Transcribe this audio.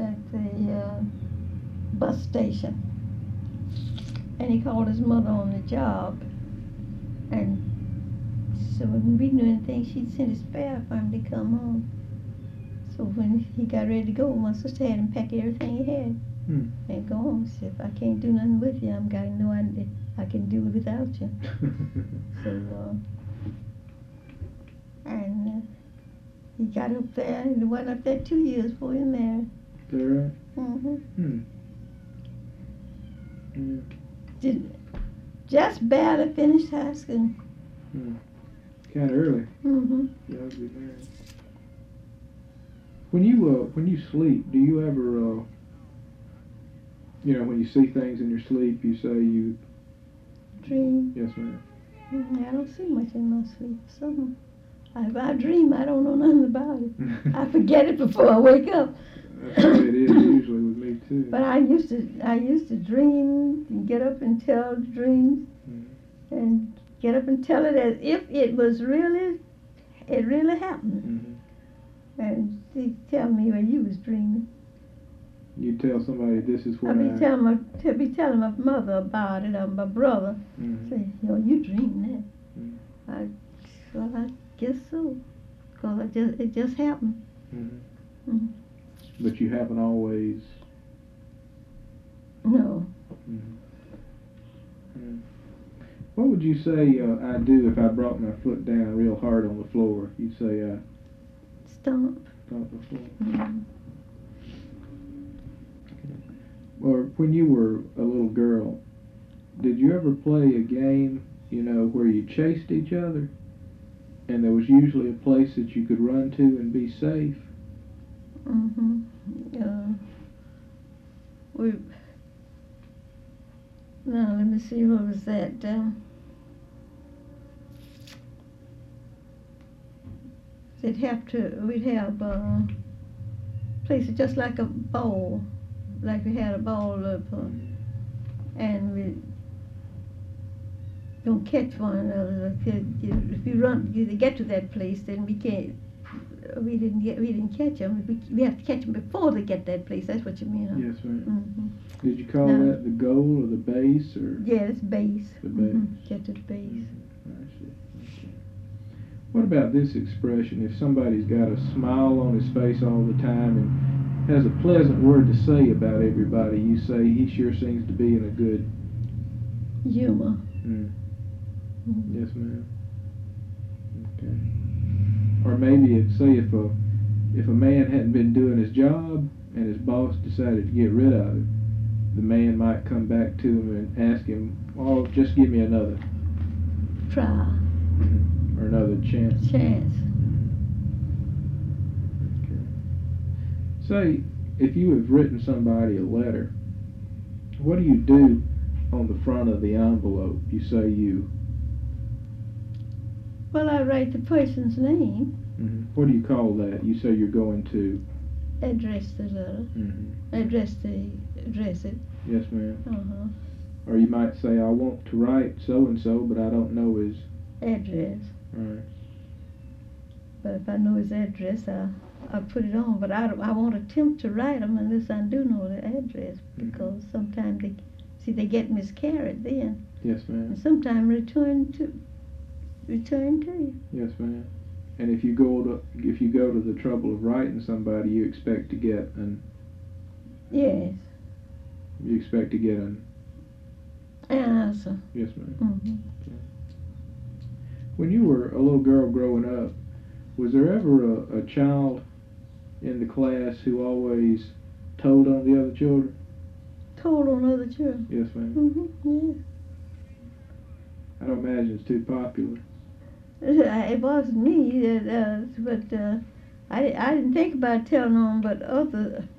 at the bus station, and he called his mother on the job, and so when we knew anything, she'd send his fare for him to come home. So when he got ready to go, my sister had him pack everything he had and go home. She said, if I can't do nothing with you, I'm gotta know I can do it without you. So, and he got up there, and he went up there 2 years before he married. Is that right? Mm-hmm. Yeah. Just barely finished high school. Kind of early. Mm-hmm. Yeah, I'll be married. When you sleep, do you ever, when you see things in your sleep, you say you Dream? Yes, ma'am. I don't see much in my sleep. So if I dream, I don't know nothing about it. I forget it before I wake up. That's the way it is usually with me too. But I used to dream and get up and tell dreams, and get up and tell it as if it really happened. And they tell me, well, you was dreaming. You tell somebody this is what I'll be telling my mother about it, or my brother. Say, you dreamed that. I guess so, because it just happened. But you haven't always. No. What would you say I'd do if I brought my foot down real hard on the floor? You'd say stomp. Stomp the floor. Or when you were a little girl, did you ever play a game, where you chased each other, and there was usually a place that you could run to and be safe? Now let me see, what was that? We'd have places just like a bowl, like we had a bowl up, and we don't catch one another. If you run, you get to that place, then we didn't catch them. We have to catch them before they get that place. That's what you mean, huh? Yes, ma'am. Did you call that the goal or the base, or? Yeah, it's base. The base. Get to the base. I see. Okay. What about this expression? If somebody's got a smile on his face all the time and has a pleasant word to say about everybody, you say he sure seems to be in a good humor. Yes, ma'am. Okay. Or maybe say if a man hadn't been doing his job and his boss decided to get rid of him, the man might come back to him and ask him, "Oh, just give me another try, or another chance." Okay. Say, if you have written somebody a letter, what do you do on the front of the envelope? You say you. Well, I write the person's name. What do you call that? You say you're going to address the letter. Address it. Yes, ma'am. Or you might say, I want to write so and so, but I don't know his address. Right. But if I know his address, I'll put it on. But I won't attempt to write them unless I do know the address, because sometimes they get miscarried then. Yes, ma'am. And sometimes return to you. Yes, ma'am. And if you go to the trouble of writing somebody, you expect to get an. Yes. You expect to get an answer. Yes, ma'am. Okay. When you were a little girl growing up, was there ever a child in the class who always told on the other children? Told on other children? Yes, ma'am. Yeah. I don't imagine it's too popular. It wasn't me, but I didn't think about telling on, but